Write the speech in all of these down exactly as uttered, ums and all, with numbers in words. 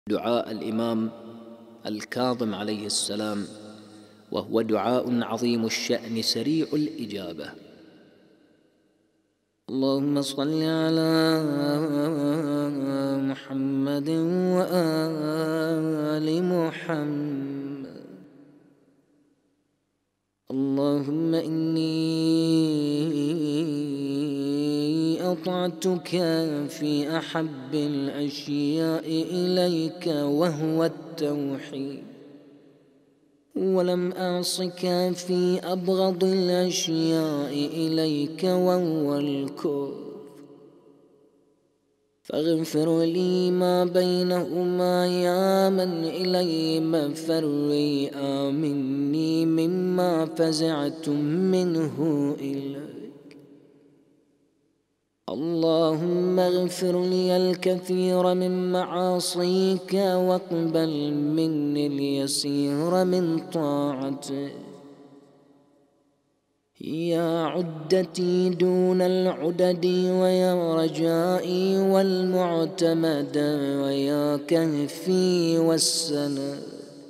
دعاء الإمام الكاظم عليه السلام، وهو دعاء عظيم الشأن سريع الإجابة. اللهم صل على محمد وآل محمد. اللهم إني أطعتك في أحب الأشياء إليك وهو التوحيد، ولم أعصك في أبغض الأشياء إليك وهو الكفر، فاغفر لي ما بينهما يا من إليه مفري، آمني مما فزعت منه إليك. اللهم اغفر لي الكثير من معاصيك واقبل مني اليسير من طاعتك. يا عدتي دون العدد، ويا رجائي والمعتمد، ويا كهفي والسند،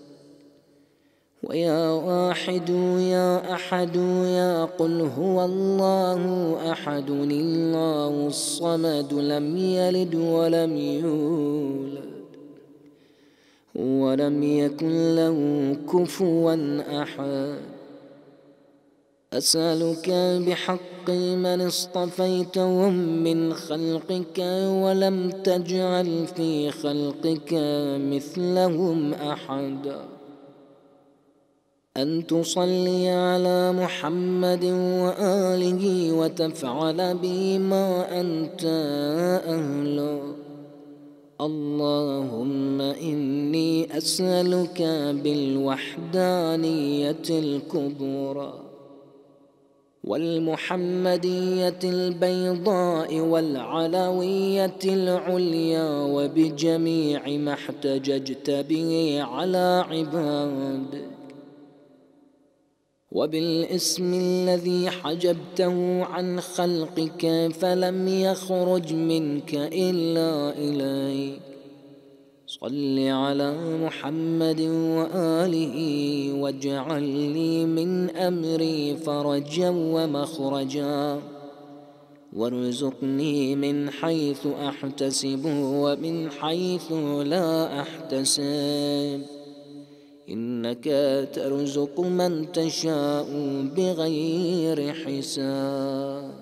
ويا واحد يا أحد، يا قل هو الله أحد الله الصمد، لم يلد ولم يولد ولم يكن له كفوا أحد. أسألك بحق من اصطفيتهم من خلقك ولم تجعل في خلقك مثلهم أحدا، أن تصلي على محمد وآله وتفعل به ما أنت أهله. اللهم إني أسألك بالوحدانية الكبرى والمحمدية البيضاء والعلوية العليا، وبجميع ما احتججت به على عبادك، وبالاسم الذي حجبته عن خلقك فلم يخرج منك إلا إليك. صل على محمد وآله واجعل لي من أمري فرجا ومخرجا، وارزقني من حيث أحتسب ومن حيث لا أحتسب، إنك ترزق من تشاء بغير حساب.